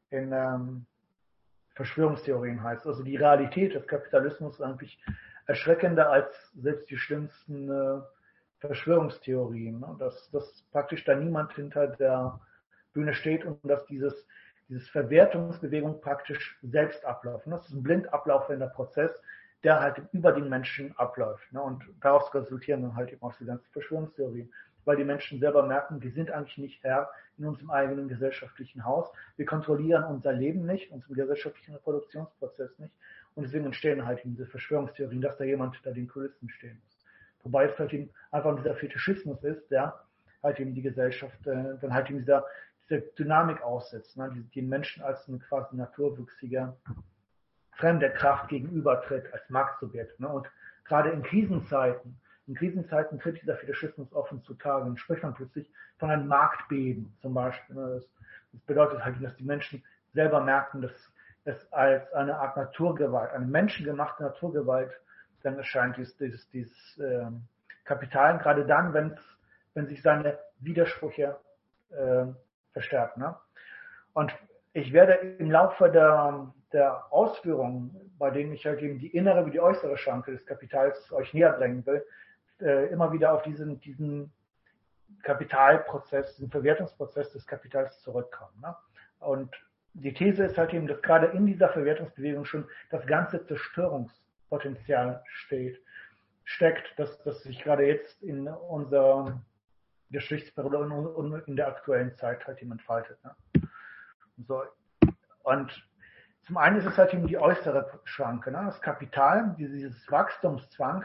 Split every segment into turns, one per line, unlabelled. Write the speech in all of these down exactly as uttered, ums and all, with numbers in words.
in ähm, Verschwörungstheorien heißt. Also die Realität des Kapitalismus ist eigentlich erschreckender als selbst die schlimmsten äh, Verschwörungstheorien. Ne? Dass, dass praktisch da niemand hinter der Bühne steht und dass dieses, dieses Verwertungsbewegung praktisch selbst abläuft. Ne? Das ist ein blind ablaufender Prozess, der halt über den Menschen abläuft. Ne? Und daraus resultieren dann halt eben auch die ganzen Verschwörungstheorien. Weil die Menschen selber merken, wir sind eigentlich nicht Herr in unserem eigenen gesellschaftlichen Haus. Wir kontrollieren unser Leben nicht, unseren gesellschaftlichen Reproduktionsprozess nicht. Und deswegen entstehen halt diese Verschwörungstheorien, dass da jemand hinter den Kulissen stehen muss. Wobei es halt eben einfach dieser Fetischismus ist, der halt eben die Gesellschaft äh, dann halt eben dieser, dieser Dynamik aussetzt, ne? Die, den Menschen als eine quasi naturwüchsige fremde Kraft gegenübertritt, als Marktsubjekt. Ne? Und gerade in Krisenzeiten, in Krisenzeiten tritt dieser Fetischismus offen zutage und spricht man plötzlich von einem Marktbeben zum Beispiel. Das, das bedeutet halt, dass die Menschen selber merken, dass es als eine Art Naturgewalt, eine menschengemachte Naturgewalt dann erscheint, dieses, dieses, dieses äh, Kapital, gerade dann, wenn's, wenn sich seine Widersprüche äh, verstärken. Ne? Und ich werde im Laufe der, der Ausführungen, bei denen ich halt eben die innere wie die äußere Schranke des Kapitals euch näher bringen will, äh, immer wieder auf diesen, diesen Kapitalprozess, diesen Verwertungsprozess des Kapitals zurückkommen. Ne? Und die These ist halt eben, dass gerade in dieser Verwertungsbewegung schon das ganze Zerstörungspotenzial steht, steckt, dass das sich gerade jetzt in unserer Geschichtsperiode und in der aktuellen Zeit halt eben entfaltet. Ne? So. Und zum einen ist es halt eben die äußere Schranke. Ne? Das Kapital, dieses Wachstumszwang,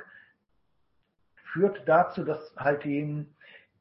führt dazu, dass halt eben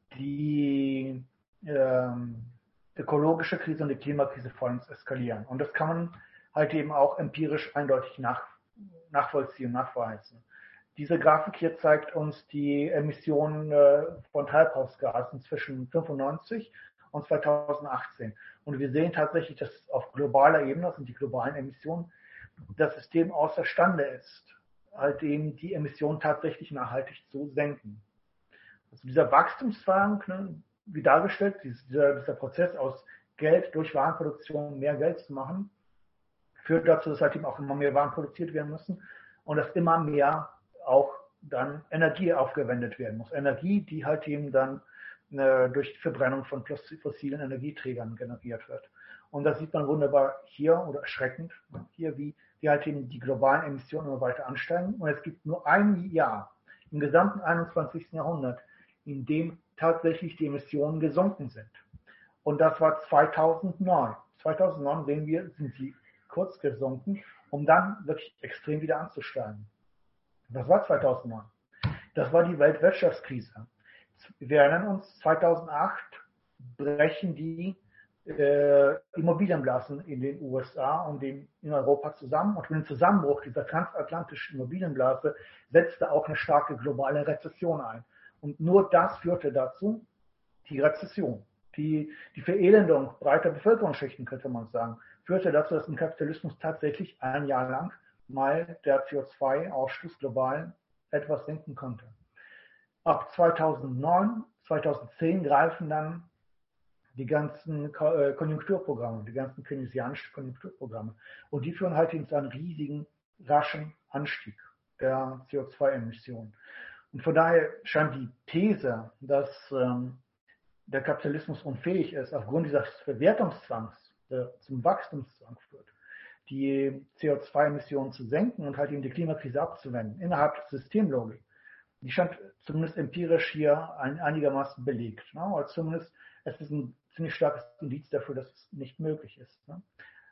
die ähm, ökologische Krise und die Klimakrise vollends eskalieren. Und das kann man halt eben auch empirisch eindeutig nach, nachvollziehen, nachweisen. Diese Grafik hier zeigt uns die Emissionen äh, von Treibhausgasen zwischen fünfundneunzig und zweitausendachtzehn. Und wir sehen tatsächlich, dass auf globaler Ebene, das sind die globalen Emissionen, das System außerstande ist, halt eben die Emissionen tatsächlich nachhaltig zu senken. Also dieser Wachstumszwang, ne, wie dargestellt, dieser, dieser Prozess aus Geld durch Warenproduktion mehr Geld zu machen, führt dazu, dass halt eben auch immer mehr Waren produziert werden müssen und dass immer mehr auch dann Energie aufgewendet werden muss. Energie, die halt eben dann äh, durch die Verbrennung von fossilen Energieträgern generiert wird. Und das sieht man wunderbar hier oder erschreckend hier, wie, wie halt eben die globalen Emissionen immer weiter ansteigen. Und es gibt nur ein Jahr im gesamten einundzwanzigsten Jahrhundert, in dem tatsächlich die Emissionen gesunken sind. Und das war zweitausendneun. zweitausendneun sehen wir, sind sie kurz gesunken, um dann wirklich extrem wieder anzusteigen. Was war zweitausendneun? Das war die Weltwirtschaftskrise. Wir erinnern uns, zweitausendacht brechen die äh, Immobilienblasen in den U S A und in, in Europa zusammen. Und mit dem Zusammenbruch dieser transatlantischen Immobilienblase setzte auch eine starke globale Rezession ein. Und nur das führte dazu, die Rezession, die, die Verelendung breiter Bevölkerungsschichten, könnte man sagen, führte dazu, dass im Kapitalismus tatsächlich ein Jahr lang mal der C O zwei Ausstoß global etwas sinken konnte. Ab zweitausendneun, zweitausendzehn greifen dann die ganzen Konjunkturprogramme, die ganzen keynesianischen Konjunkturprogramme. Und die führen halt zu einem riesigen, raschen Anstieg der C O zwei Emissionen. Und von daher scheint die These, dass ähm, der Kapitalismus unfähig ist, aufgrund dieses Verwertungszwangs, der zum Wachstumszwang führt, die C O zwei Emissionen zu senken und halt eben die Klimakrise abzuwenden, innerhalb der Systemlogik. Die scheint zumindest empirisch hier ein, einigermaßen belegt. Ne? Oder zumindest es ist ein ziemlich starkes Indiz dafür, dass es nicht möglich ist. Ne?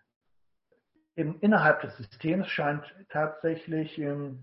Im, innerhalb des Systems scheint tatsächlich ähm,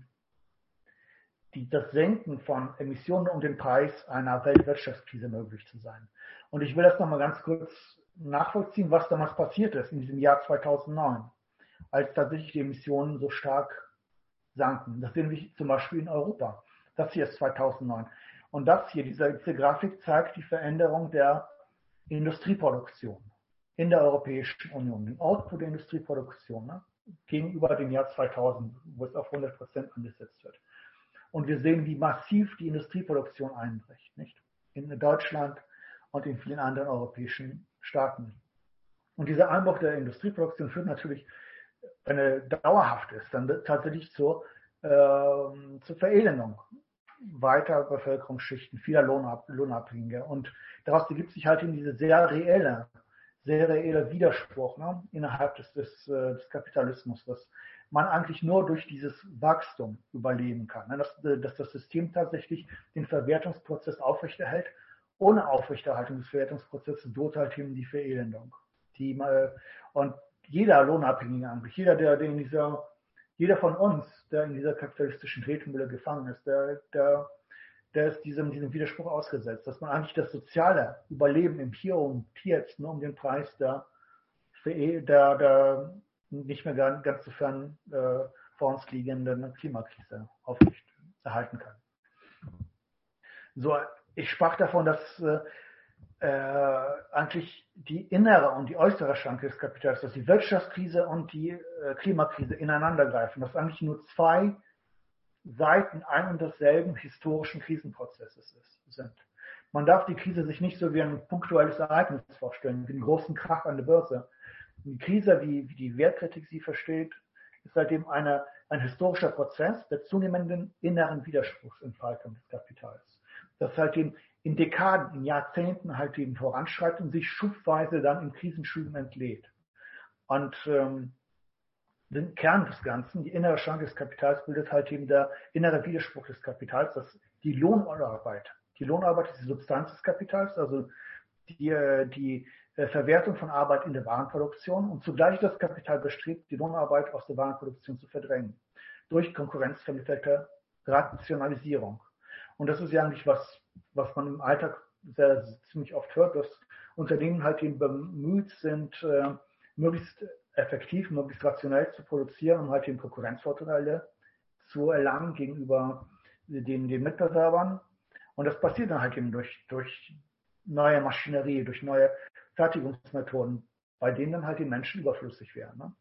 die, das Senken von Emissionen um den Preis einer Weltwirtschaftskrise möglich zu sein. Und ich will das nochmal ganz kurz nachvollziehen, was damals passiert ist in diesem Jahr zweitausendneun, als tatsächlich die Emissionen so stark sanken. Das sehen wir zum Beispiel in Europa. Das hier ist zweitausendneun. Und das hier, diese, diese Grafik zeigt die Veränderung der Industrieproduktion in der Europäischen Union, den Output der Industrieproduktion, ne, gegenüber dem Jahr zweitausend, wo es auf hundert Prozent angesetzt wird. Und wir sehen, wie massiv die Industrieproduktion einbricht, nicht? In Deutschland und in vielen anderen europäischen Staaten. Und dieser Einbruch der Industrieproduktion führt natürlich, wenn er dauerhaft ist, dann tatsächlich zur, äh, zur Verelendung weiter Bevölkerungsschichten, vieler Lohnab Lohnabhängiger. Und daraus ergibt sich halt eben diese sehr reelle, sehr reelle Widerspruch, ne, innerhalb des, des, des Kapitalismus, dass man eigentlich nur durch dieses Wachstum überleben kann. Ne, dass, dass das System tatsächlich den Verwertungsprozess aufrechterhält. Ohne Aufrechterhaltung des Verwertungsprozesses droht halt eben die Verelendung. Die, und jeder Lohnabhängige eigentlich, jeder, der, der in dieser Jeder von uns, der in dieser kapitalistischen Tretmühle gefangen ist, der, der, der ist diesem, diesem Widerspruch ausgesetzt, dass man eigentlich das soziale Überleben im Hier und Jetzt nur um den Preis der, der, der nicht mehr ganz so fern äh, vor uns liegenden Klimakrise aufrecht erhalten kann. So, ich sprach davon, dass äh, äh, eigentlich die innere und die äußere Schranke des Kapitals, dass die Wirtschaftskrise und die äh, Klimakrise ineinander greifen, dass eigentlich nur zwei Seiten ein und desselben historischen Krisenprozesses ist, sind. Man darf die Krise sich nicht so wie ein punktuelles Ereignis vorstellen, wie einen großen Krach an der Börse. Die Krise, wie, wie die Wertkritik sie versteht, ist seitdem eine, ein historischer Prozess der zunehmenden inneren Widerspruchsentfaltung des Kapitals. Das halt eben in Dekaden, in Jahrzehnten halt eben voranschreitet und sich schubweise dann in Krisenschüben entlädt. Und ähm, den Kern des Ganzen, die innere Schranke des Kapitals, bildet halt eben der innere Widerspruch des Kapitals, dass die Lohnarbeit, die Lohnarbeit ist die Substanz des Kapitals, also die, die Verwertung von Arbeit in der Warenproduktion, und zugleich das Kapital bestrebt, die Lohnarbeit aus der Warenproduktion zu verdrängen, durch konkurrenzvermittelte Rationalisierung. Und das ist ja eigentlich was, was man im Alltag sehr, sehr ziemlich oft hört, dass Unternehmen halt eben bemüht sind, äh, möglichst effektiv, möglichst rationell zu produzieren, um halt eben Konkurrenzvorteile zu erlangen gegenüber den, den Mitbewerbern. Und das passiert dann halt eben durch, durch neue Maschinerie, durch neue Fertigungsmethoden, bei denen dann halt die Menschen überflüssig werden. Ne?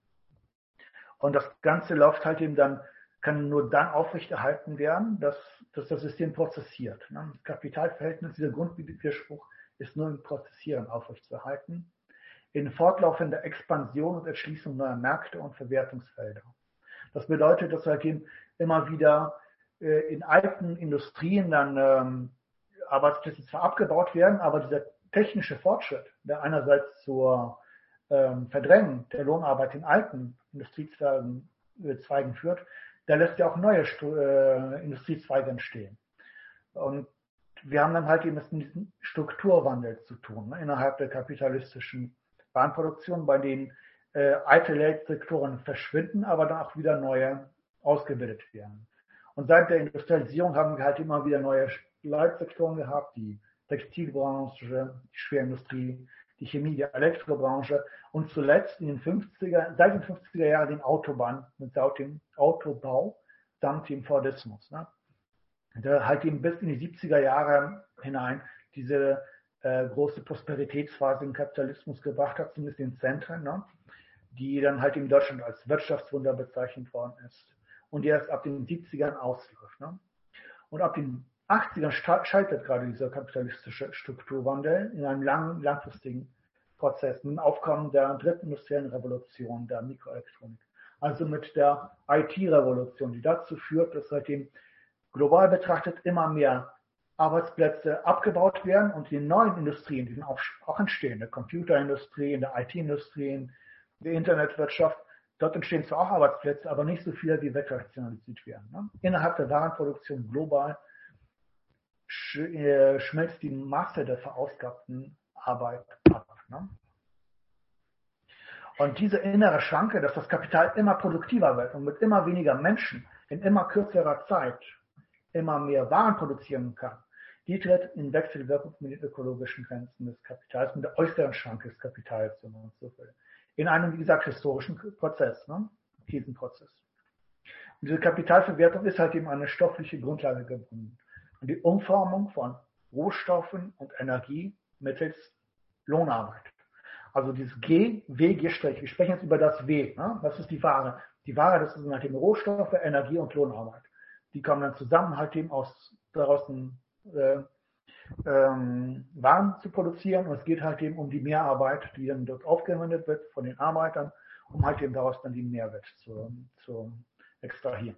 Und das Ganze läuft halt eben dann, kann nur dann aufrechterhalten werden, dass, dass das System prozessiert. Ne? Das Kapitalverhältnis, dieser Grundwiderspruch ist nur im Prozessieren aufrechtzuerhalten, in fortlaufender Expansion und Erschließung neuer Märkte und Verwertungsfelder. Das bedeutet, dass halt eben immer wieder äh, in alten Industrien dann ähm, Arbeitsplätze zwar abgebaut werden, aber dieser technische Fortschritt, der einerseits zur ähm, Verdrängung der Lohnarbeit in alten Industriezweigen äh, Zweigen führt, der lässt ja auch neue äh, Industriezweige entstehen. Und wir haben dann halt eben mit diesem Strukturwandel zu tun, ne, innerhalb der kapitalistischen Warenproduktion, bei denen äh, alte Leitsektoren verschwinden, aber dann auch wieder neue ausgebildet werden. Und seit der Industrialisierung haben wir halt immer wieder neue Leitsektoren gehabt, die Textilbranche, die Schwerindustrie, die Chemie, die Elektrobranche und zuletzt in den fünfziger, seit den fünfziger Jahren den Autobahn, mit dem Autobau samt dem Fordismus. Ne? Der halt eben bis in die siebziger Jahre hinein diese äh, große Prosperitätsphase im Kapitalismus gebracht hat, zumindest in den Zentren, ne? Die dann halt in Deutschland als Wirtschaftswunder bezeichnet worden ist und die erst ab den siebzigern ausläuft. Ne? Und ab den achtzigern scheitert gerade dieser kapitalistische Strukturwandel in einem langen, langfristigen Prozess mit dem Aufkommen der dritten industriellen Revolution, der Mikroelektronik. Also mit der I T-Revolution, die dazu führt, dass seitdem global betrachtet immer mehr Arbeitsplätze abgebaut werden und die neuen Industrien, die sind auch, auch entstehen, in der Computerindustrie, in der I T-Industrie, in der Internetwirtschaft, dort entstehen zwar auch Arbeitsplätze, aber nicht so viele, wie wegrationalisiert werden. Ne? Innerhalb der Warenproduktion global schmilzt die Masse der verausgabten Arbeit ab. Ne? Und diese innere Schranke, dass das Kapital immer produktiver wird und mit immer weniger Menschen in immer kürzerer Zeit immer mehr Waren produzieren kann, die tritt in Wechselwirkung mit den ökologischen Grenzen des Kapitals, mit der äußeren Schranke des Kapitals, wenn man so will. In einem, wie gesagt, historischen Prozess, ne? Krisenprozess. Und diese Kapitalverwertung ist halt eben eine stoffliche Grundlage gebunden. Und die Umformung von Rohstoffen und Energie mittels Lohnarbeit. Also dieses G, W, G'. Wir sprechen jetzt über das W. Ne? Das ist die Ware. Die Ware, das sind halt eben Rohstoffe, Energie und Lohnarbeit. Die kommen dann zusammen halt eben aus, daraus ein, äh, ähm, Waren zu produzieren und es geht halt eben um die Mehrarbeit, die dann dort aufgewendet wird von den Arbeitern, um halt eben daraus dann die Mehrwert zu, zu extrahieren.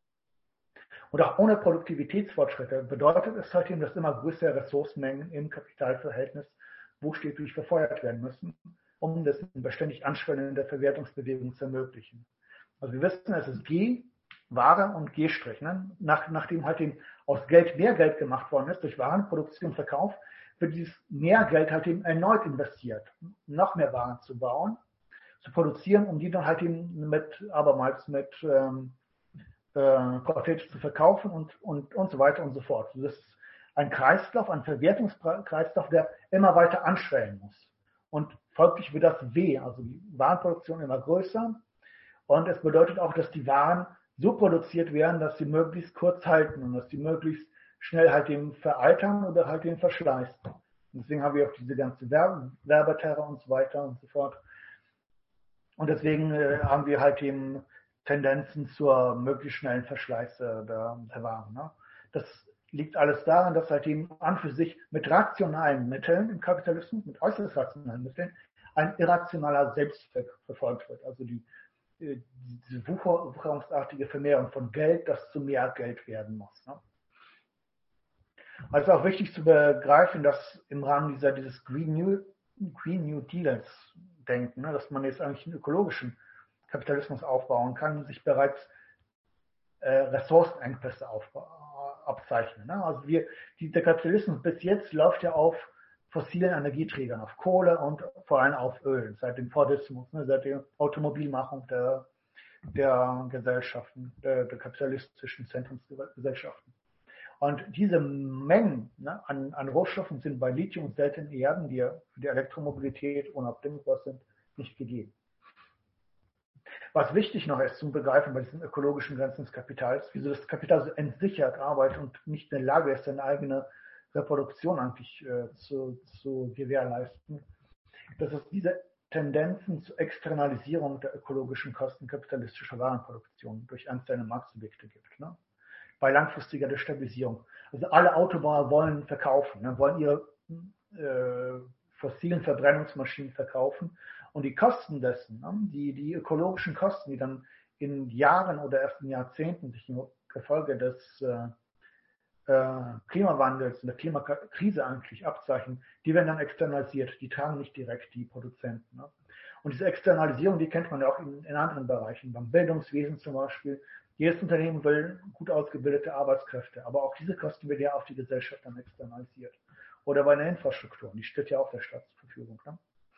Und auch ohne Produktivitätsfortschritte bedeutet es halt eben, dass immer größere Ressourcenmengen im Kapitalverhältnis buchstäblich verfeuert werden müssen, um das beständig anschwellende Verwertungsbewegung zu ermöglichen. Also wir wissen, es ist G, Ware und G'. Ne? Nach, nachdem halt eben aus Geld mehr Geld gemacht worden ist, durch Warenproduktion und Verkauf, wird dieses mehr Geld halt eben erneut investiert, noch mehr Waren zu bauen, zu produzieren, um die dann halt eben mit, abermals mit ähm, äh, Profit zu verkaufen und, und, und so weiter und so fort. Das ist ein Kreislauf, ein Verwertungskreislauf, der immer weiter anschwellen muss. Und folglich wird das W, also die Warenproduktion immer größer. Und es bedeutet auch, dass die Waren so produziert werden, dass sie möglichst kurz halten und dass sie möglichst schnell halt eben veraltern oder halt eben verschleißen. Und deswegen haben wir auch diese ganze Werbe Werbeterror und so weiter und so fort. Und deswegen äh, haben wir halt eben Tendenzen zur möglichst schnellen Verschleiß äh, der, der Waren. Ne? Das liegt alles daran, dass halt eben an für sich mit rationalen Mitteln im Kapitalismus, mit äußerst rationalen Mitteln, ein irrationaler Selbstzweck verfolgt wird. Also die, diese wucher, wucherungsartige Vermehrung von Geld, das zu mehr Geld werden muss. Ne? Also auch wichtig zu begreifen, dass im Rahmen dieser, dieses Green New, Green New Deals denken, ne, dass man jetzt eigentlich einen ökologischen Kapitalismus aufbauen kann und sich bereits äh, Ressourcenengpässe abzeichnen. Ne? Also wir, die, der Kapitalismus bis jetzt läuft ja auf fossilen Energieträgern, auf Kohle und vor allem auf Öl, seit dem Fordismus, ne, seit der Automobilmachung der, der Gesellschaften, der, der kapitalistischen Zentrumsgesellschaften. Und diese Mengen ne, an, an Rohstoffen sind bei Lithium und seltenen Erden, die ja für die Elektromobilität unabdingbar sind, nicht gegeben. Was wichtig noch ist zum Begreifen bei diesen ökologischen Grenzen des Kapitals, wieso das Kapital so entsichert arbeitet und nicht in der Lage ist, seine eigene Reproduktion eigentlich äh, zu, zu gewährleisten, dass es diese Tendenzen zur Externalisierung der ökologischen Kosten kapitalistischer Warenproduktion durch einzelne Marktsubjekte gibt. Ne? Bei langfristiger Destabilisierung. Also alle Autobauer wollen verkaufen, ne? wollen ihre äh, fossilen Verbrennungsmaschinen verkaufen und die Kosten dessen, ne? die, die ökologischen Kosten, die dann in Jahren oder erst in Jahrzehnten sich im Gefolge des äh, Klimawandels und der Klimakrise eigentlich abzeichnen, die werden dann externalisiert, die tragen nicht direkt die Produzenten. Ne? Und diese Externalisierung, die kennt man ja auch in, in anderen Bereichen, beim Bildungswesen zum Beispiel. Jedes Unternehmen will gut ausgebildete Arbeitskräfte, aber auch diese Kosten werden ja auf die Gesellschaft dann externalisiert. Oder bei der Infrastruktur, die steht ja auch der Staat zur Verfügung. Ne?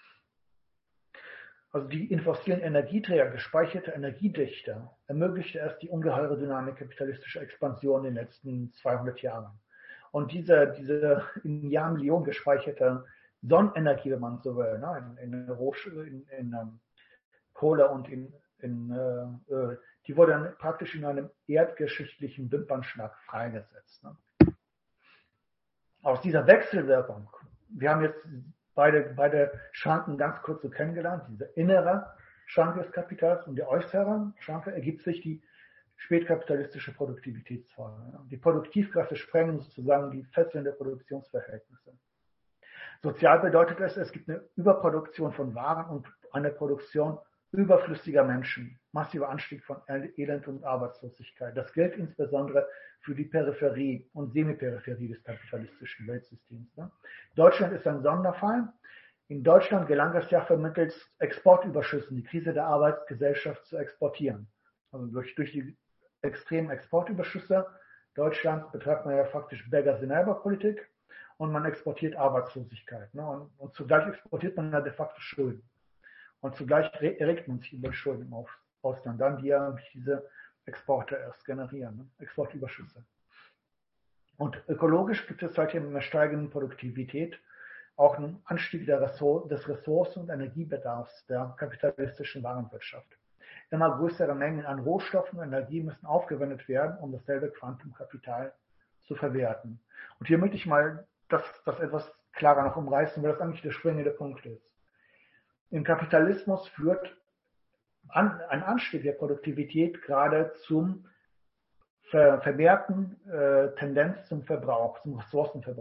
Also die in fossilen Energieträger gespeicherte Energiedichte ermöglichte erst die ungeheure Dynamik kapitalistischer Expansion in den letzten zweihundert Jahren. Und diese, diese in Jahrmillionen gespeicherte Sonnenenergie, wenn man so will, ne, in, in, in, in um, Kohle und in, in äh, Öl, die wurde dann praktisch in einem erdgeschichtlichen Wimpernschlag freigesetzt. Ne. Aus dieser Wechselwirkung, wir haben jetzt Beide, beide Schranken ganz kurz so kennengelernt. Diese innere Schranke des Kapitals und die äußere Schranke ergibt sich die spätkapitalistische Produktivitätsform. Die Produktivkräfte sprengen sozusagen die Fesseln der Produktionsverhältnisse. Sozial bedeutet es, es gibt eine Überproduktion von Waren und eine Produktion überflüssiger Menschen. Massiver Anstieg von Elend und Arbeitslosigkeit. Das gilt insbesondere für die Peripherie und Semiperipherie des kapitalistischen Weltsystems. Ne? Deutschland ist ein Sonderfall. In Deutschland gelang es ja vermittels Exportüberschüssen, die Krise der Arbeitsgesellschaft zu exportieren. Also durch, durch die extremen Exportüberschüsse Deutschland betreibt man ja faktisch Beggars-in-Politik und man exportiert Arbeitslosigkeit. Ne? Und, und zugleich exportiert man ja de facto Schulden. Und zugleich erregt man sich über Schulden im Ausland, dann die ja diese Exporte erst generieren, ne? Exportüberschüsse. Und ökologisch gibt es seitdem in der steigenden Produktivität auch einen Anstieg der Ressourcen, des Ressourcen- und Energiebedarfs der kapitalistischen Warenwirtschaft. Immer größere Mengen an Rohstoffen und Energie müssen aufgewendet werden, um dasselbe Quantumkapital zu verwerten. Und hier möchte ich mal das, das etwas klarer noch umreißen, weil das eigentlich der springende Punkt ist. Im Kapitalismus führt an, ein Anstieg der Produktivität gerade zum ver, vermehrten äh, Tendenz zum Verbrauch, zum Ressourcenverbrauch.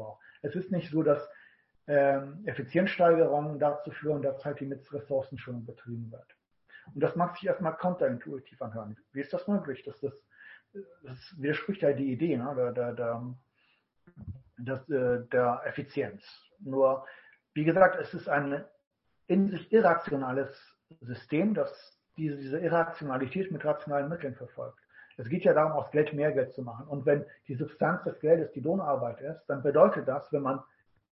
Es ist nicht so, dass ähm, Effizienzsteigerungen dazu führen, dass halt die mit Ressourcenschonung betrieben wird. Und das mag sich erstmal counterintuitiv anhören. Wie ist das möglich? Das, das, das widerspricht ja die Idee, ne, der, der, der, das, äh, der Effizienz. Nur, wie gesagt, es ist ein in sich irrationales System, das diese, diese Irrationalität mit rationalen Mitteln verfolgt. Es geht ja darum, aus Geld mehr Geld zu machen. Und wenn die Substanz des Geldes die Lohnarbeit ist, dann bedeutet das, wenn man,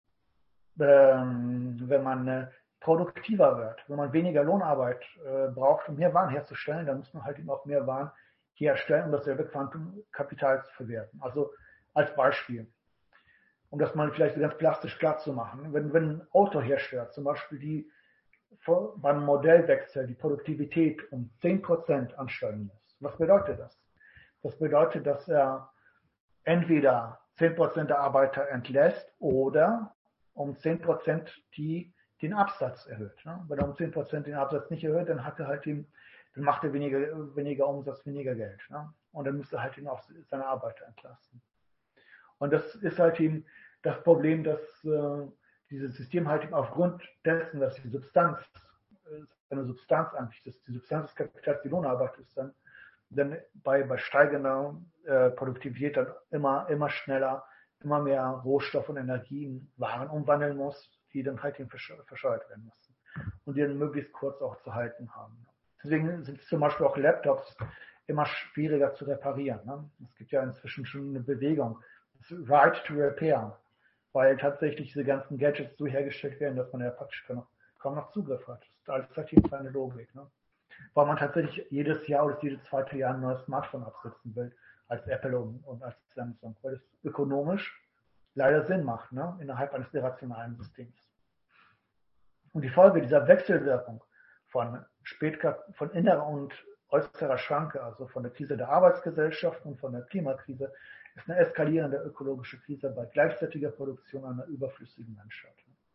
ähm, wenn man äh, produktiver wird, wenn man weniger Lohnarbeit äh, braucht, um mehr Waren herzustellen, dann muss man halt eben auch mehr Waren herstellen, um dasselbe Quantum Kapital zu verwerten. Also als Beispiel, um das mal vielleicht so ganz plastisch klar zu machen, wenn, wenn ein Autohersteller zum Beispiel die vor, beim Modellwechsel die Produktivität um zehn Prozent ansteigen muss, was bedeutet das? Das bedeutet, dass er entweder zehn Prozent der Arbeiter entlässt oder um zehn Prozent die, den Absatz erhöht. Ne? Wenn er um zehn Prozent den Absatz nicht erhöht, dann hat er halt ihm, dann macht er weniger, weniger Umsatz, weniger Geld. Ne? Und dann müsste er halt ihn auch seine Arbeiter entlasten. Und das ist halt eben das Problem, dass äh, dieses System halt eben aufgrund dessen, dass die Substanz, äh, eine Substanz eigentlich, dass die Substanz des Kapitals die Lohnarbeit ist, dann, dann bei, bei steigender äh, Produktivität dann immer, immer schneller, immer mehr Rohstoff und Energien, Waren umwandeln muss, die dann halt eben verscheuert werden müssen und die dann möglichst kurz auch zu halten haben. Deswegen sind zum Beispiel auch Laptops immer schwieriger zu reparieren. Ne? Es gibt ja inzwischen schon eine Bewegung, das Right to Repair, weil tatsächlich diese ganzen Gadgets so hergestellt werden, dass man ja praktisch kaum noch, kaum noch Zugriff hat. Das ist alles halt eben eine Logik. Ne? Weil man tatsächlich jedes Jahr oder jedes zweite Jahr ein neues Smartphone absetzen will, als Apple und, und als Samsung, weil es ökonomisch leider Sinn macht, ne? Innerhalb eines irrationalen Systems. Und die Folge dieser Wechselwirkung von, Spätkap von innerer und äußerer Schranke, also von der Krise der Arbeitsgesellschaft und von der Klimakrise, ist eine eskalierende ökologische Krise bei gleichzeitiger Produktion einer überflüssigen Menschheit.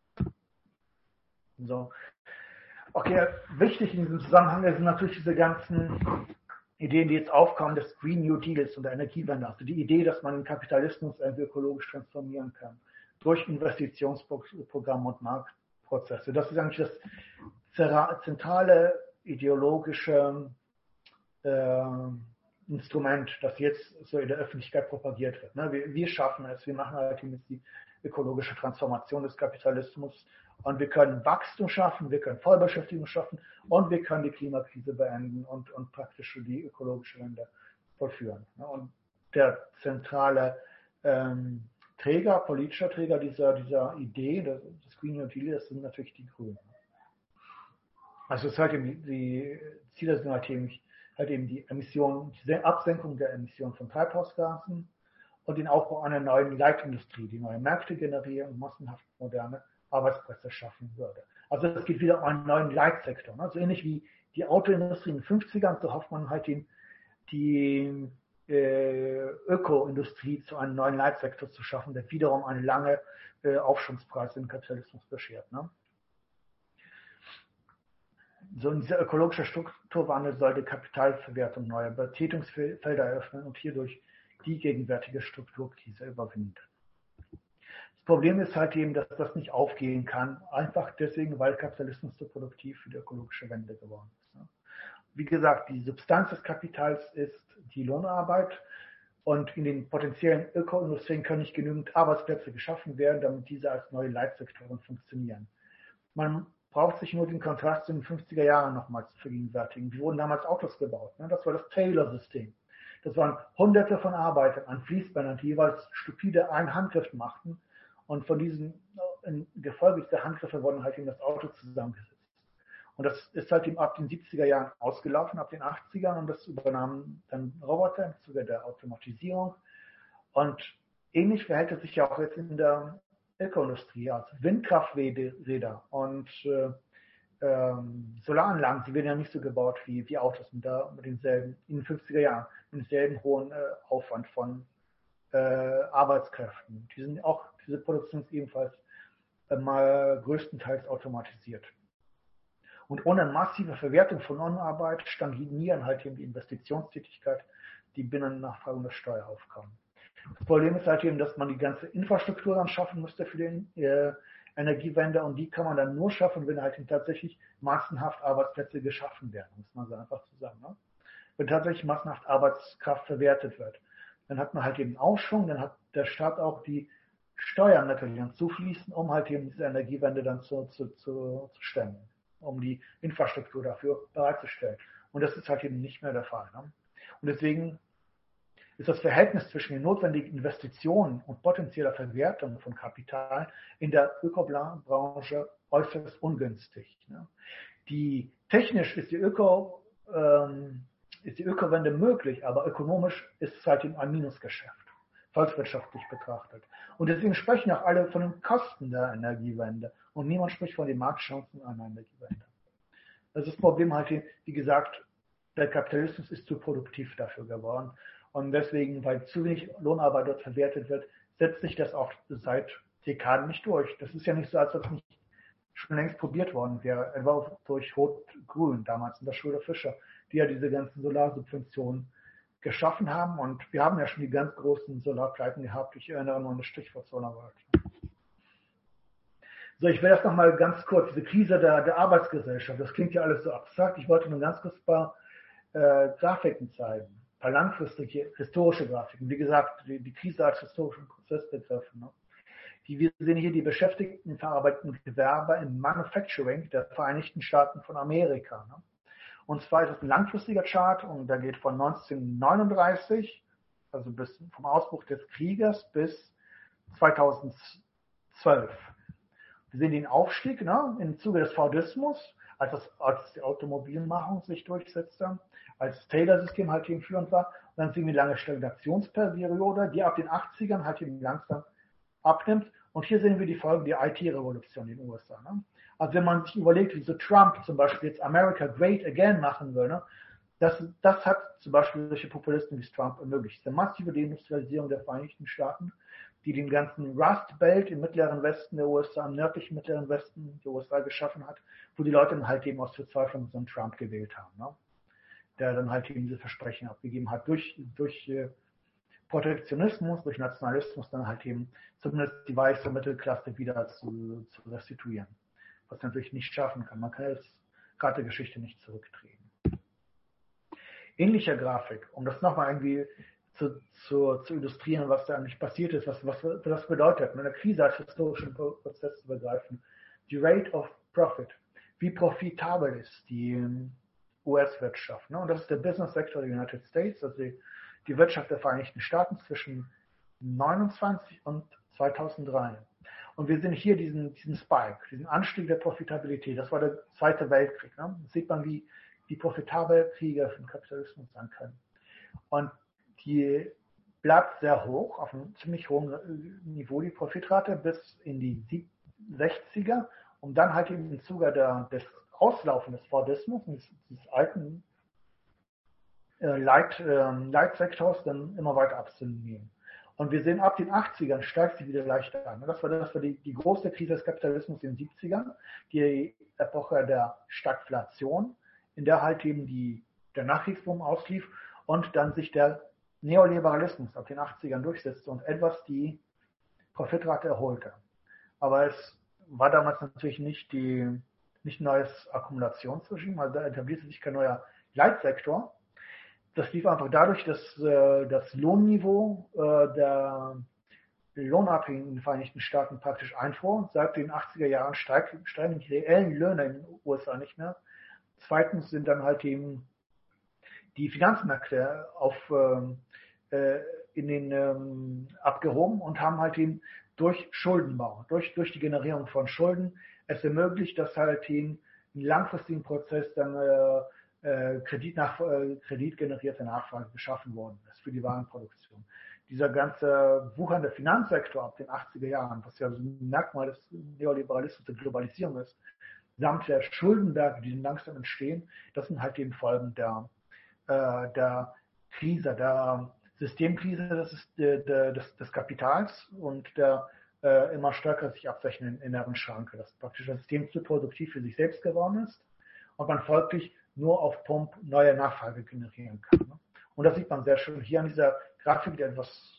So. Okay, wichtig in diesem Zusammenhang sind natürlich diese ganzen Ideen, die jetzt aufkommen, des Green New Deals und der Energiewende. Also die Idee, dass man den Kapitalismus irgendwie ökologisch transformieren kann durch Investitionsprogramme und Marktprozesse. Das ist eigentlich das zentrale ideologische äh, Instrument, das jetzt so in der Öffentlichkeit propagiert wird. Ne? Wir, wir schaffen es, wir machen halt jetzt die ökologische Transformation des Kapitalismus und wir können Wachstum schaffen, wir können Vollbeschäftigung schaffen und wir können die Klimakrise beenden und, und praktisch die ökologische Wende vollführen. Ne? Und der zentrale ähm, Träger, politischer Träger dieser, dieser Idee, des, des Green New Deal, das sind natürlich die Grünen. Also es halt eben die Ziele sind halt eben, halt eben die Emissionen, die Absenkung der Emissionen von Treibhausgasen und den Aufbau einer neuen Leitindustrie, die neue Märkte generieren und massenhaft moderne Arbeitsplätze schaffen würde. Also es geht wieder um einen neuen Leitsektor. Ne? So ähnlich wie die Autoindustrie in den fünfzigern, so hofft man halt den, die äh, Ökoindustrie zu einem neuen Leitsektor zu schaffen, der wiederum einen langen äh, Aufschwungspreis im Kapitalismus beschert. Ne? So in dieser ökologischen Strukturwandel soll die Kapitalverwertung neuer Betätigungsfelder eröffnen und hierdurch die gegenwärtige Strukturkrise überwinden. Das Problem ist halt eben, dass das nicht aufgehen kann, einfach deswegen, weil Kapitalismus so produktiv für die ökologische Wende geworden ist. Wie gesagt, die Substanz des Kapitals ist die Lohnarbeit und in den potenziellen Ökoindustrien können nicht genügend Arbeitsplätze geschaffen werden, damit diese als neue Leitsektoren funktionieren. Man braucht sich nur den Kontrast in den fünfziger Jahren nochmal zu vergegenwärtigen. Wie wurden damals Autos gebaut? Das war das Taylor-System. Das waren hunderte von Arbeitern an Fließbändern, die jeweils stupide einen Handgriff machten. Und von diesen in Gefolge dieser Handgriffe wurden halt eben das Auto zusammengesetzt. Und das ist halt eben ab den siebziger Jahren ausgelaufen, ab den achtzigern. Und das übernahmen dann Roboter im Zuge der Automatisierung. Und ähnlich verhält es sich ja auch jetzt in der Ökoindustrie, also Windkrafträder und äh, ähm, Solaranlagen, die werden ja nicht so gebaut wie, wie Autos mit, der, mit denselben, in den fünfziger Jahren, mit demselben hohen äh, Aufwand von äh, Arbeitskräften. Die sind auch, diese Produktion ist ebenfalls äh, mal größtenteils automatisiert. Und ohne massive Verwertung von Lohnarbeit stagnieren halt eben die Investitionstätigkeit, die Binnennachfrage und das Steueraufkommen. Das Problem ist halt eben, dass man die ganze Infrastruktur dann schaffen müsste für die äh, Energiewende und die kann man dann nur schaffen, wenn halt eben tatsächlich massenhaft Arbeitsplätze geschaffen werden, muss man so einfach zu sagen. Ne? Wenn tatsächlich massenhaft Arbeitskraft verwertet wird. Dann hat man halt eben Aufschwung, dann hat der Staat auch die Steuern natürlich dann zufließen, um halt eben diese Energiewende dann zu, zu, zu, zu stemmen, um die Infrastruktur dafür bereitzustellen. Und das ist halt eben nicht mehr der Fall. Ne? Und deswegen ist das Verhältnis zwischen den notwendigen Investitionen und potenzieller Verwertung von Kapital in der Ökobranche äußerst ungünstig. Ne? Die, technisch ist die, Öko, ähm, ist die Ökowende möglich, aber ökonomisch ist es halt eben ein Minusgeschäft, volkswirtschaftlich betrachtet. Und deswegen sprechen auch alle von den Kosten der Energiewende und niemand spricht von den Marktchancen einer Energiewende. Das ist das Problem halt, wie gesagt, der Kapitalismus ist zu produktiv dafür geworden. Und deswegen, weil zu wenig Lohnarbeit dort verwertet wird, setzt sich das auch seit Dekaden nicht durch. Das ist ja nicht so, als ob es nicht schon längst probiert worden wäre, etwa durch Rot-Grün, damals in der Schule Fischer, die ja diese ganzen Solarsubventionen geschaffen haben. Und wir haben ja schon die ganz großen Solarpleiten gehabt. Ich erinnere nur an das Stichwort Solarworld. So, ich will das nochmal ganz kurz, diese Krise der, der Arbeitsgesellschaft, das klingt ja alles so abstrakt. Ich wollte nur ganz kurz ein paar äh, Grafiken zeigen. Ein paar langfristige historische Grafiken. Wie gesagt, die, die Krise als historischen Prozess betreffen. Ne? Die, wir sehen hier die Beschäftigten im verarbeitenden Gewerbe im Manufacturing der Vereinigten Staaten von Amerika. Ne? Und zwar ist es ein langfristiger Chart und der geht von neunzehnhundertneununddreißig, also bis vom Ausbruch des Krieges, bis zweitausendzwölf. Wir sehen den Aufstieg, ne, im Zuge des Fordismus, als, das, als die Automobilmachung sich durchsetzte, als das Taylor-System halt eben führend war. Und dann sehen wir die lange Stagnationsperiode, die ab den achtzigern halt eben langsam abnimmt. Und hier sehen wir die Folgen der I T-Revolution in den U S A. Ne? Also wenn man sich überlegt, wie so Trump zum Beispiel jetzt America Great Again machen will, ne? das, das hat zum Beispiel solche Populisten wie Trump ermöglicht. Die massive Deindustrialisierung der Vereinigten Staaten, die den ganzen Rust Belt im mittleren Westen der U S A, im nördlichen mittleren Westen der U S A geschaffen hat, wo die Leute dann halt eben aus Verzweiflung so einen Trump gewählt haben, ne? Der dann halt eben diese Versprechen abgegeben hat, durch, durch äh, Protektionismus, durch Nationalismus dann halt eben zumindest die weiße Mittelklasse wieder zu, zu restituieren. Was man natürlich nicht schaffen kann. Man kann jetzt gerade die Geschichte nicht zurückdrehen. Ähnliche Grafik, um das nochmal irgendwie zu, zu, zu illustrieren, was da eigentlich passiert ist, was, was das bedeutet, eine Krise als historischen Prozess zu begreifen. Die Rate of Profit, wie profitabel ist die U S-Wirtschaft. Ne? Und das ist der Business Sector der United States, also die, die Wirtschaft der Vereinigten Staaten zwischen neunundzwanzig und zweitausenddrei. Und wir sehen hier diesen, diesen Spike, diesen Anstieg der Profitabilität. Das war der Zweite Weltkrieg. Ne? Da sieht man, wie, wie profitabel Kriege für den Kapitalismus sein können. Und die bleibt sehr hoch, auf einem ziemlich hohen Niveau, die Profitrate, bis in die sechziger, um dann halt eben im Zuge der, des Auslaufen des Fordismus, des, des alten äh, Leit, äh, Leitsektors, dann immer weiter abzunehmen. Und wir sehen, ab den achtzigern steigt sie wieder leicht an. Das war, das war die, die große Krise des Kapitalismus in den siebzigern, die Epoche der Stagflation, in der halt eben die, der Nachkriegsboom auslief und dann sich der Neoliberalismus ab den achtzigern durchsetzte und etwas die Profitrate erholte. Aber es war damals natürlich nicht die nicht ein neues Akkumulationsregime, also da etablierte sich kein neuer Leitsektor. Das lief einfach dadurch, dass äh, das Lohnniveau äh, der Lohnabhängigen in den Vereinigten Staaten praktisch einfuhr. Seit den achtziger Jahren steig, steigen die reellen Löhne in den U S A nicht mehr. Zweitens sind dann halt eben die Finanzmärkte auf, äh, in den ähm, abgehoben und haben halt eben durch Schuldenbau, durch, durch die Generierung von Schulden es ermöglicht, dass halt eben im langfristigen Prozess dann äh, Kredit, nach, äh, kreditgenerierte Nachfrage geschaffen worden ist für die Warenproduktion. Dieser ganze wuchernde Finanzsektor ab den achtziger Jahren, was ja so ein Merkmal des Neoliberalismus, der Globalisierung ist, samt der Schuldenberge, die langsam entstehen, das sind halt eben Folgen der, äh, der Krise, der Systemkrise des, der, des, des Kapitals und der äh, immer stärker sich abweichenden inneren Schranke, dass praktisch das System zu produktiv für sich selbst geworden ist und man folglich nur auf Pump neue Nachfrage generieren kann. Ne? Und das sieht man sehr schön hier an dieser Grafik, die etwas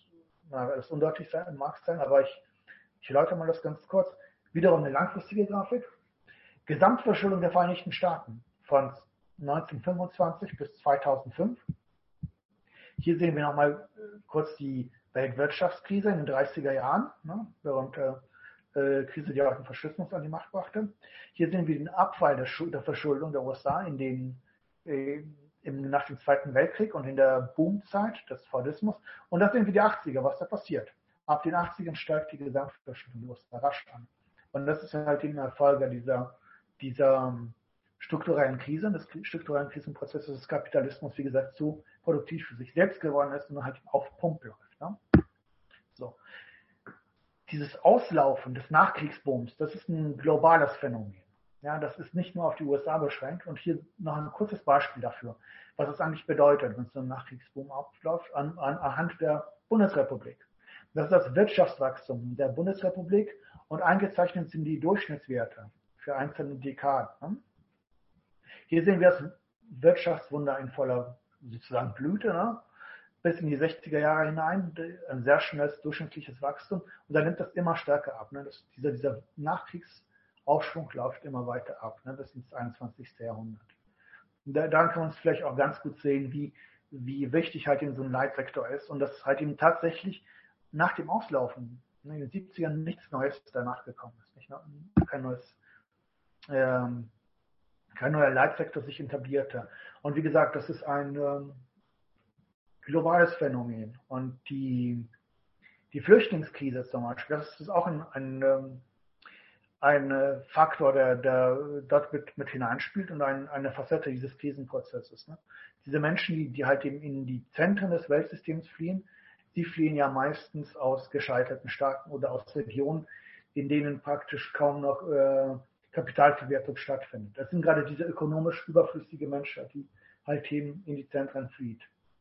na, das undeutlich sein, mag sein, aber ich, ich erläutere mal das ganz kurz. Wiederum eine langfristige Grafik. Gesamtverschuldung der Vereinigten Staaten von neunzehnhundertfünfundzwanzig bis zweitausendfünf. Hier sehen wir nochmal kurz die Weltwirtschaftskrise in den dreißiger Jahren, ne, während äh, Krise, die auch den Faschismus an die Macht brachte. Hier sehen wir den Abfall der, der Verschuldung der U S A in den, äh, im, nach dem Zweiten Weltkrieg und in der Boomzeit des Fordismus. Und das sehen wir die achtziger, was da passiert. Ab den achtzigern steigt die Gesamtverschuldung der U S A rasch an. Und das ist halt eben eine Folge dieser, dieser strukturellen Krise, des strukturellen Krisenprozesses des Kapitalismus, wie gesagt, zu produktiv für sich selbst geworden ist und halt auf Pump läuft. Ne? So. Dieses Auslaufen des Nachkriegsbooms, das ist ein globales Phänomen. Ja, das ist nicht nur auf die U S A beschränkt. Und hier noch ein kurzes Beispiel dafür, was es eigentlich bedeutet, wenn so ein Nachkriegsboom aufläuft, an, an, anhand der Bundesrepublik. Das ist das Wirtschaftswachstum der Bundesrepublik und eingezeichnet sind die Durchschnittswerte für einzelne Dekaden. Ne? Hier sehen wir das Wirtschaftswunder in voller sozusagen Blüte, ne? Bis in die sechziger Jahre hinein, ein sehr schnelles durchschnittliches Wachstum und dann nimmt das immer stärker ab. Ne? Das, dieser, dieser Nachkriegsaufschwung läuft immer weiter ab, ne? Bis ins einundzwanzigste Jahrhundert. Und da, daran kann man es vielleicht auch ganz gut sehen, wie, wie wichtig halt eben so ein Leitsektor ist und dass halt eben tatsächlich nach dem Auslaufen ne, in den siebzigern nichts Neues danach gekommen ist. Nicht? Ne? Kein neues ähm, kein neuer Leitsektor sich etablierte. Und wie gesagt, das ist ein ähm, globales Phänomen. Und die, die Flüchtlingskrise zum Beispiel, das ist auch ein, ein, ein Faktor, der, der dort mit, mit hineinspielt und ein, eine Facette dieses Krisenprozesses. Ne? Diese Menschen, die, die halt eben in die Zentren des Weltsystems fliehen, die fliehen ja meistens aus gescheiterten Staaten oder aus Regionen, in denen praktisch kaum noch äh, Kapitalverwertung stattfindet. Das sind gerade diese ökonomisch überflüssige Menschen, die halt eben in die Zentren flieht.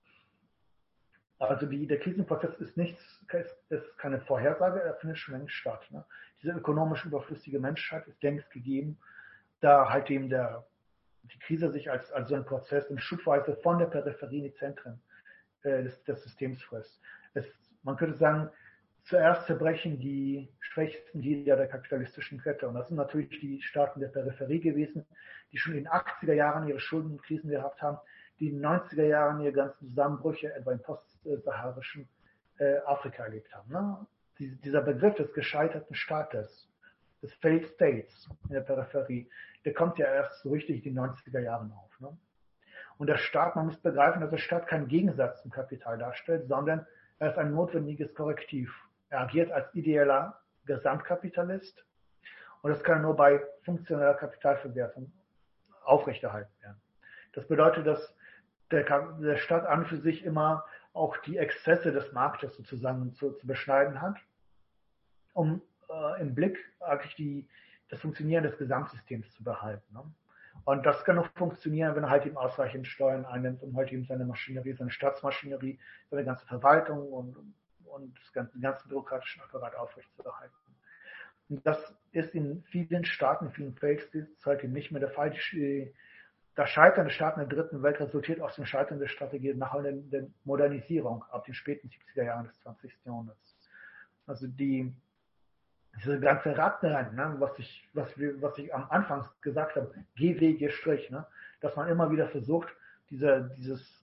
Also die, der Krisenprozess ist nichts, ist keine Vorhersage, er findet schon längst statt. Ne? Diese ökonomisch überflüssige Menschheit ist längst gegeben, da halt eben der, die Krise sich als, als so ein Prozess in Schubweise von der Peripherie in die Zentren äh, des, des Systems frisst. Es, man könnte sagen, zuerst zerbrechen die schwächsten Glieder der kapitalistischen Kette. Und das sind natürlich die Staaten der Peripherie gewesen, die schon in den achtziger Jahren ihre Schulden und Krisen gehabt haben, die in den neunziger Jahren ihre ganzen Zusammenbrüche etwa im postsaharischen äh, Afrika erlebt haben. Ne? Die, dieser Begriff des gescheiterten Staates, des Failed States in der Peripherie, der kommt ja erst so richtig in den neunziger Jahren auf. Ne? Und der Staat, man muss begreifen, dass der Staat keinen Gegensatz zum Kapital darstellt, sondern er ist ein notwendiges Korrektiv. Er agiert als ideeller Gesamtkapitalist und das kann nur bei funktioneller Kapitalverwertung aufrechterhalten werden. Das bedeutet, dass der, der Staat an und für sich immer auch die Exzesse des Marktes sozusagen zu, zu beschneiden hat, um äh, im Blick eigentlich die, das Funktionieren des Gesamtsystems zu behalten. Ne? Und das kann nur funktionieren, wenn er halt eben ausreichend Steuern einnimmt, um halt eben seine Maschinerie, seine Staatsmaschinerie, seine ganze Verwaltung und und das ganze, den ganzen bürokratischen Apparat aufrechtzuerhalten. Und das ist in vielen Staaten, in vielen Failed States heute nicht mehr der Fall. Die, das Scheitern der Staaten der dritten Welt resultiert aus dem Scheitern der Strategie nach der Modernisierung ab den späten siebziger Jahren des zwanzigsten Jahrhunderts. Also die, diese ganze Rattenrennen, ne, was, ich, was, wir, was ich am Anfang gesagt habe, G W G Strich, ne, dass man immer wieder versucht, diese, dieses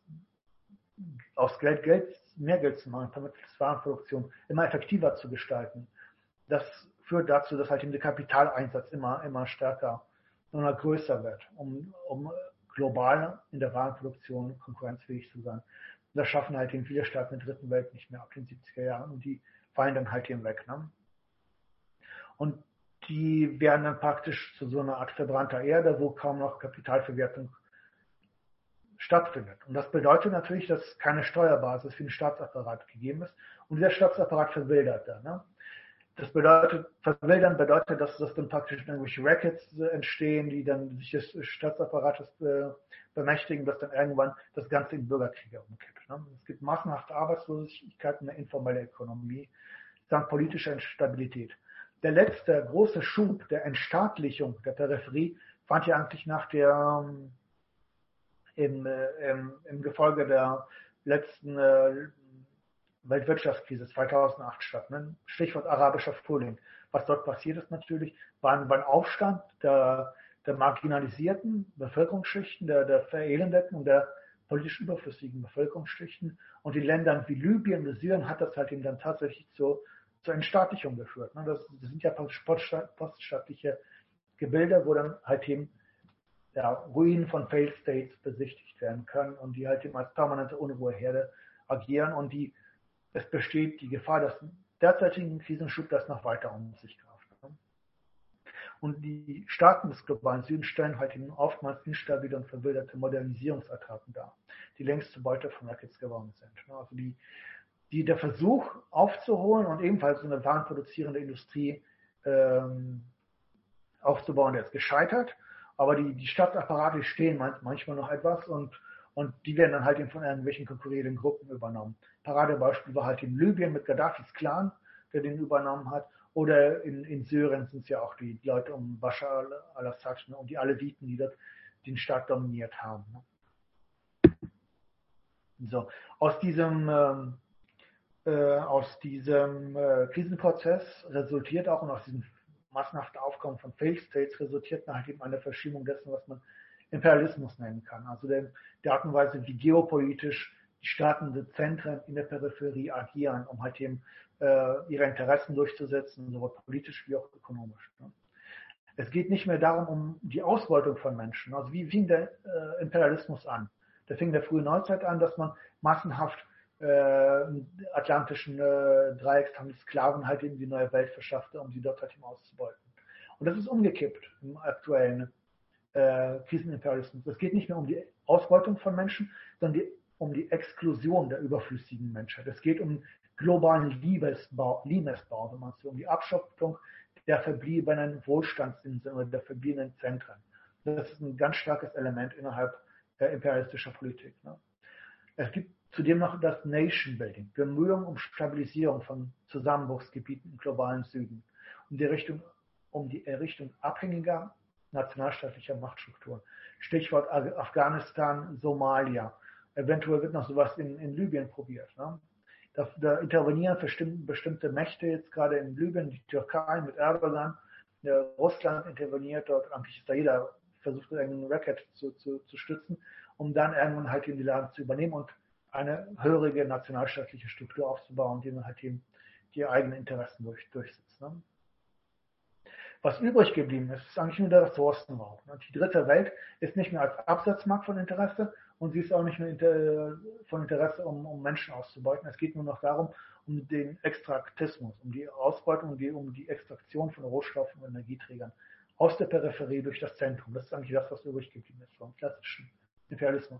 aus Geld, Geld mehr Geld zu machen, damit die Warenproduktion immer effektiver zu gestalten. Das führt dazu, dass halt eben der Kapitaleinsatz immer, immer stärker, immer größer wird, um, um global in der Warenproduktion konkurrenzfähig zu sein. Und das schaffen halt eben viele Staaten der dritten Welt nicht mehr ab den siebziger Jahren und die fallen dann halt eben weg. Ne? Und die werden dann praktisch zu so einer Art verbrannter Erde, wo kaum noch Kapitalverwertung stattfindet. Und das bedeutet natürlich, dass keine Steuerbasis für den Staatsapparat gegeben ist und dieser Staatsapparat verwildert dann. Ne? Das bedeutet, verwildern bedeutet, dass, dass dann praktisch irgendwelche Rackets äh, entstehen, die dann sich des Staatsapparates äh, bemächtigen, dass dann irgendwann das Ganze in Bürgerkriege umkippt. Ne? Es gibt massenhafte Arbeitslosigkeit in der informellen Ökonomie, samt politischer Instabilität. Der letzte große Schub der Entstaatlichung der Peripherie fand ja eigentlich nach der Im, im, im Gefolge der letzten äh, Weltwirtschaftskrise zweitausendacht statt. Ne? Stichwort arabischer Frühling. Was dort passiert ist natürlich, war ein, war ein Aufstand der, der marginalisierten Bevölkerungsschichten, der, der verelendeten und der politisch überflüssigen Bevölkerungsschichten. Und in Ländern wie Libyen und Syrien hat das halt eben dann tatsächlich zu, zur Entstaatlichung geführt. Ne? Das, das sind ja poststaatliche Gebilde, wo dann halt eben ja, Ruinen von Failed States besichtigt werden können und die halt eben als permanente Unruheherde agieren und die, es besteht die Gefahr, dass derzeitigen Krisenschub das noch weiter um sich greift. Und die Staaten des globalen Südens stellen halt eben oftmals instabile und verwilderte Modernisierungsattacken dar, die längst zu Beute von Rackets geworden sind. Also die, die, der Versuch aufzuholen und ebenfalls so eine warenproduzierende Industrie ähm, aufzubauen, der ist gescheitert. Aber die, die Staatsapparate stehen manchmal noch etwas und, und die werden dann halt eben von irgendwelchen konkurrierenden Gruppen übernommen. Paradebeispiel war halt in Libyen mit Gaddafis Clan, der den übernommen hat. Oder in, in Syrien sind es ja auch die Leute um Bashar al-Assad und die Aleviten, die dort den Staat dominiert haben. So, aus diesem, äh, aus diesem äh, Krisenprozess resultiert auch und aus diesem massenhaften Aufkommen von Failed States resultiert halt eben eine Verschiebung dessen, was man Imperialismus nennen kann. Also der, der Art und Weise, wie geopolitisch die Staaten, die Zentren in der Peripherie agieren, um halt eben äh, ihre Interessen durchzusetzen, sowohl politisch wie auch ökonomisch. Ne? Es geht nicht mehr darum, um die Ausbeutung von Menschen. Also wie fing der äh, Imperialismus an? Der fing in der frühen Neuzeit an, dass man massenhaft äh, atlantischen äh, Dreieckshandel Sklaven halt in die neue Welt verschaffte, um sie dort halt eben auszubeuten. Und das ist umgekippt im aktuellen äh, Krisenimperialismus. Es geht nicht mehr um die Ausbeutung von Menschen, sondern die, um die Exklusion der überflüssigen Menschheit. Es geht um globalen Liebesbau, Liebesbau, wenn man so, um die Abschöpfung der verbliebenen Wohlstandsinseln oder der verbliebenen Zentren. Das ist ein ganz starkes Element innerhalb der imperialistischen Politik. Ne? Es gibt zudem noch das Nation Building, Bemühungen um Stabilisierung von Zusammenbruchsgebieten im globalen Süden, um die, Richtung, um die Errichtung abhängiger nationalstaatlicher Machtstrukturen. Stichwort Afghanistan, Somalia. Eventuell wird noch sowas in, in Libyen probiert. Ne? Da, da intervenieren bestimmte, bestimmte Mächte jetzt gerade in Libyen, die Türkei mit Erdogan, der Russland interveniert dort, eigentlich ist da jeder versucht, einen Racket zu, zu, zu stützen, um dann irgendwann halt in die Lage zu übernehmen und eine höhere nationalstaatliche Struktur aufzubauen, die man halt eben die eigenen Interessen durch, durchsetzt. Ne? Was übrig geblieben ist, ist eigentlich nur der Ressourcenraum. Die dritte Welt ist nicht mehr als Absatzmarkt von Interesse und sie ist auch nicht mehr von Interesse, um, um Menschen auszubeuten. Es geht nur noch darum, um den Extraktismus, um die Ausbeutung, um die, um die Extraktion von Rohstoffen und Energieträgern aus der Peripherie durch das Zentrum. Das ist eigentlich das, was übrig geblieben ist vom klassischen Imperialismus.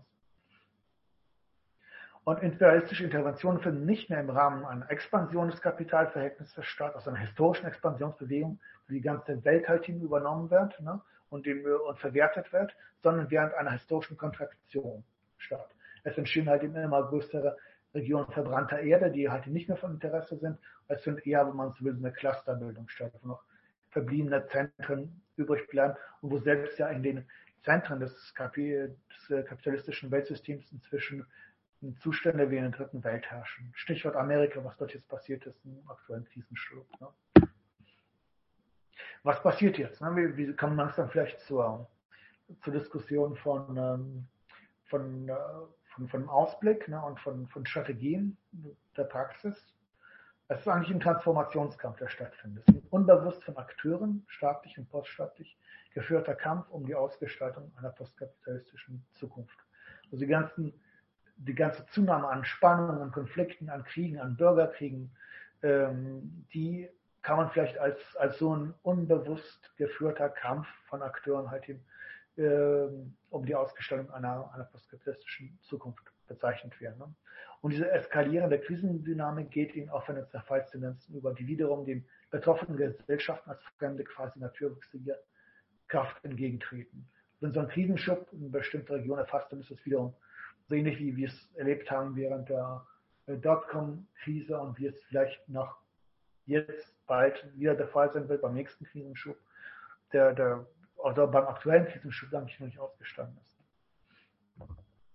Und imperialistische Interventionen finden nicht mehr im Rahmen einer Expansion des Kapitalverhältnisses statt, also einer historischen Expansionsbewegung, wo die ganze Welt halt hin übernommen wird, ne, und, dem, und verwertet wird, sondern während einer historischen Kontraktion statt. Es entstehen halt immer größere Regionen verbrannter Erde, die halt nicht mehr von Interesse sind. Es findet eher, wenn man so will, eine Clusterbildung statt, wo noch verbliebene Zentren übrig bleiben und wo selbst ja in den Zentren des, Kapi- des kapitalistischen Weltsystems inzwischen Zustände wie in der dritten Welt herrschen. Stichwort Amerika, was dort jetzt passiert ist im aktuellen Krisenschub. Ne? Was passiert jetzt? Ne? Wie, wie kann man es dann vielleicht zur, zur Diskussion von, ähm, von, äh, von, von Ausblick, ne? und von, von Strategien der Praxis? Es ist eigentlich ein Transformationskampf, der stattfindet. Es ist ein unbewusst von Akteuren, staatlich und poststaatlich, geführter Kampf um die Ausgestaltung einer postkapitalistischen Zukunft. Also die ganzen die ganze Zunahme an Spannungen, an Konflikten, an Kriegen, an Bürgerkriegen, ähm, die kann man vielleicht als, als so ein unbewusst geführter Kampf von Akteuren halt eben, ähm, um die Ausgestaltung einer, einer postkapitalistischen Zukunft bezeichnet werden. Ne? Und diese eskalierende Krisendynamik geht ihnen auf eine Zerfallstendenzen über, die wiederum den betroffenen Gesellschaften als fremde, quasi naturwüchsige Kraft entgegentreten. Wenn so ein Krisenschub in bestimmte Regionen erfasst, dann ist es wiederum so ähnlich wie wir es erlebt haben während der Dotcom-Krise und wie es vielleicht noch jetzt bald wieder der Fall sein wird beim nächsten Krisenschub, der, der oder beim aktuellen Krisenschub eigentlich noch nicht ausgestanden ist.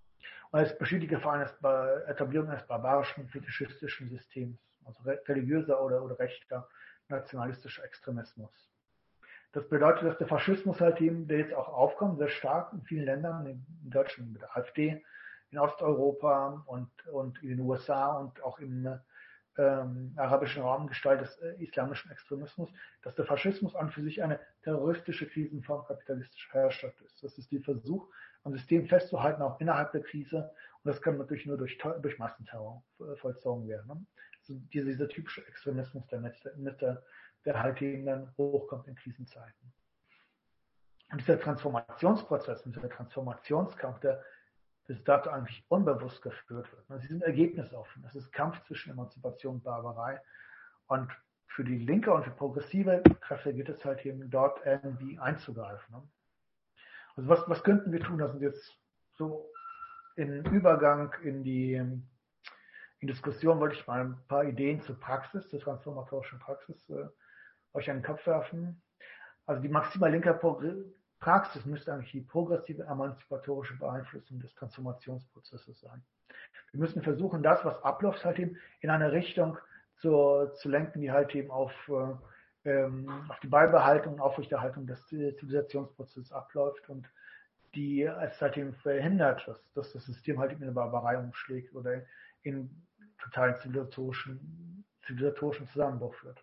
weil es besteht die Gefahr einer Etablierung eines barbarischen, fetischistischen Systems, also religiöser oder, oder rechter nationalistischer Extremismus. Das bedeutet, dass der Faschismus halt eben, der jetzt auch aufkommt, sehr stark in vielen Ländern, in Deutschland mit der AfD, in Osteuropa und, und in den U S A und auch im ähm, arabischen Raum Gestalt des äh, islamischen Extremismus, dass der Faschismus an für sich eine terroristische Krisenform kapitalistischer Herrschaft ist. Das ist der Versuch, am System festzuhalten, auch innerhalb der Krise. Und das kann natürlich nur durch, durch Massenterror vollzogen werden. Ne? Also dieser, dieser typische Extremismus, der mit, mit der, der halt eben dann hochkommt in Krisenzeiten. Und dieser Transformationsprozess, dieser Transformationskampf, der bis dato eigentlich unbewusst geführt wird. Sie sind ergebnisoffen. Das ist Kampf zwischen Emanzipation und Barbarei. Und für die linke und für progressive Kräfte geht es halt eben dort irgendwie einzugreifen. Also was, was könnten wir tun? Das sind jetzt so im Übergang in die in Diskussion wollte ich mal ein paar Ideen zur Praxis, zur transformatorischen Praxis äh, euch an den Kopf werfen. Also die maximal linke Praxis müsste eigentlich die progressive emanzipatorische Beeinflussung des Transformationsprozesses sein. Wir müssen versuchen, das, was abläuft, halt eben in eine Richtung zu, zu lenken, die halt eben auf, ähm, auf die Beibehaltung und Aufrechterhaltung des Zivilisationsprozesses abläuft und die es halt eben verhindert, dass, dass das System halt eben in eine Barbarei umschlägt oder in totalen zivilisatorischen, zivilisatorischen Zusammenbruch führt.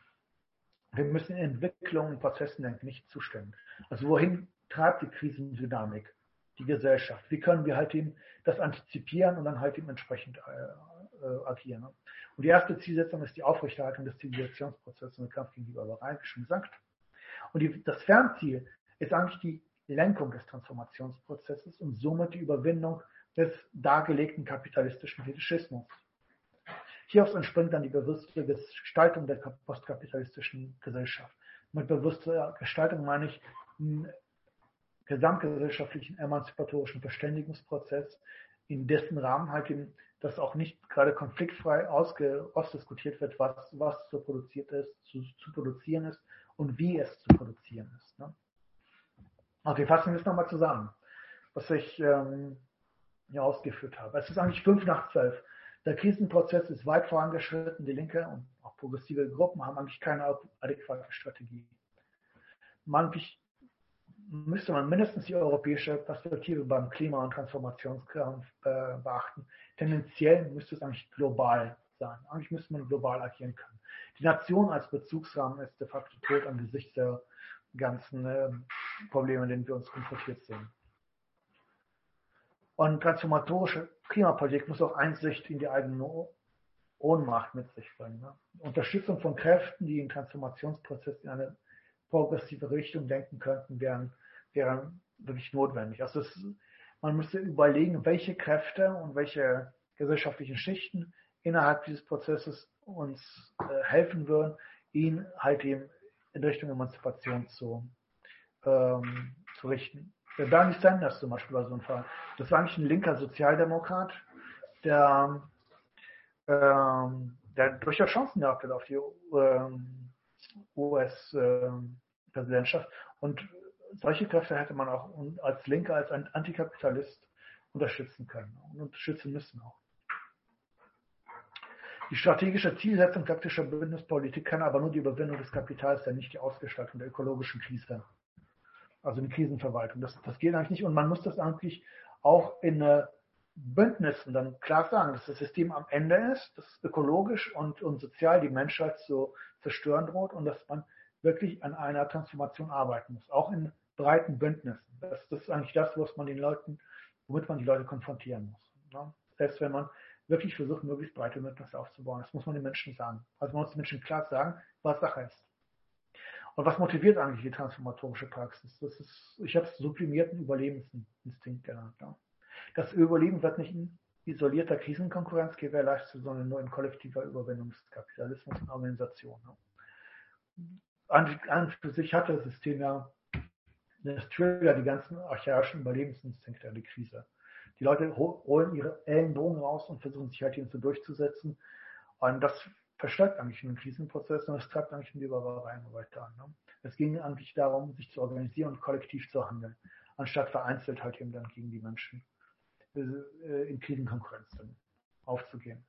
Wir müssen in Entwicklungen und Prozessen denken, nicht zustimmen. Also wohin treibt die Krisendynamik die Gesellschaft? Wie können wir halt eben das antizipieren und dann halt eben entsprechend äh, äh, agieren? Ne? Und die erste Zielsetzung ist die Aufrechterhaltung des Zivilisationsprozesses und der Kampf gegen die Barbarei, wie schon gesagt. Und die, das Fernziel ist eigentlich die Lenkung des Transformationsprozesses und somit die Überwindung des dargelegten kapitalistischen Fetischismus. Hieraus entspringt dann die bewusste Gestaltung der postkapitalistischen Gesellschaft. Mit bewusster Gestaltung meine ich einen gesamtgesellschaftlichen emanzipatorischen Verständigungsprozess, in dessen Rahmen halt eben das auch nicht gerade konfliktfrei ausge, ausdiskutiert wird, was, was zu produziert ist, zu, zu produzieren ist und wie es zu produzieren ist. Ne? Okay, fassen wir es nochmal zusammen, was ich ähm, hier ausgeführt habe. Es ist eigentlich fünf nach zwölf. Der Krisenprozess ist weit vorangeschritten. Die linke und auch progressive Gruppen haben eigentlich keine adäquate Strategie. Eigentlich müsste man mindestens die europäische Perspektive beim Klima- und Transformationskampf äh, beachten. Tendenziell müsste es eigentlich global sein. Eigentlich müsste man global agieren können. Die Nation als Bezugsrahmen ist de facto tot angesichts der ganzen äh, Probleme, in denen wir uns konfrontiert sehen. Und transformatorische Klimapolitik muss auch Einsicht in die eigene Ohnmacht mit sich bringen. Ne? Unterstützung von Kräften, die den Transformationsprozess in eine progressive Richtung denken könnten, wären, wären wirklich notwendig. Also es, man müsste überlegen, welche Kräfte und welche gesellschaftlichen Schichten innerhalb dieses Prozesses uns äh, helfen würden, ihn halt eben in Richtung Emanzipation zu, ähm, zu richten. Der Bernie Sanders zum Beispiel war so ein Fall. Das war eigentlich ein linker Sozialdemokrat, der, ähm, der durchaus Chancen gehabt hat auf die ähm, U S-Präsidentschaft. Und solche Kräfte hätte man auch als Linker, als ein Antikapitalist unterstützen können und unterstützen müssen auch. Die strategische Zielsetzung taktischer Bündnispolitik kann aber nur die Überwindung des Kapitals sein, nicht die Ausgestaltung der ökologischen Krise. Also die Krisenverwaltung. Das, das geht eigentlich nicht. Und man muss das eigentlich auch in äh, Bündnissen dann klar sagen, dass das System am Ende ist, dass ökologisch und, und sozial die Menschheit zu zerstören droht und dass man wirklich an einer Transformation arbeiten muss. Auch in breiten Bündnissen. Das, das ist eigentlich das, was man den Leuten, womit man die Leute konfrontieren muss. Ne? Selbst wenn man wirklich versucht, möglichst breite Bündnisse aufzubauen. Das muss man den Menschen sagen. Also man muss den Menschen klar sagen, was Sache ist. Und was motiviert eigentlich die transformatorische Praxis? Das ist, ich habe es sublimierten Überlebensinstinkt genannt. Ja. Das Überleben wird nicht in isolierter Krisenkonkurrenz gewährleistet, sondern nur in kollektiver Überwindung des Kapitalismus und Organisation. Ja. An, an für sich hat das System ja, das Trigger die ganzen archaischen Überlebensinstinkte in die Krise. Die Leute holen ihre Ellenbogen raus und versuchen sich halt hier so durchzusetzen. Und das verstärkt eigentlich den Krisenprozess und es treibt eigentlich in die Barbarei weiter an. Ne? Es ging eigentlich darum, sich zu organisieren und kollektiv zu handeln, anstatt vereinzelt halt eben dann gegen die Menschen äh, in Krisenkonkurrenz aufzugehen.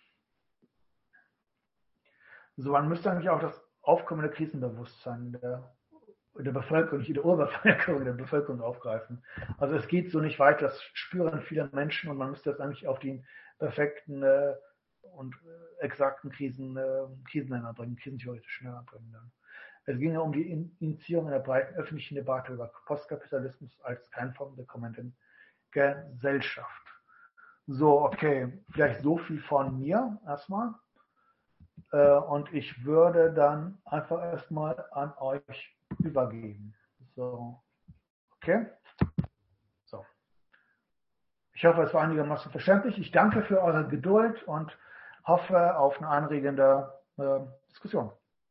So, man müsste eigentlich auch das aufkommende Krisenbewusstsein der, der Bevölkerung, nicht der Urbevölkerung, der Bevölkerung aufgreifen. Also es geht so nicht weiter, das spüren viele Menschen und man müsste das eigentlich auf die perfekten äh, und äh, exakten Krisen, äh, Krisenländer bringen, krisentheoretischen Länder bringen dann. Es ging ja um die Initiierung einer breiten öffentlichen Debatte über Postkapitalismus als Kernform der kommenden Gesellschaft. So, okay, vielleicht so viel von mir erstmal. Und ich würde dann einfach erstmal an euch übergeben. So, okay? So. Ich hoffe, es war einigermaßen verständlich. Ich danke für eure Geduld und hoffe auf eine anregende äh, Diskussion.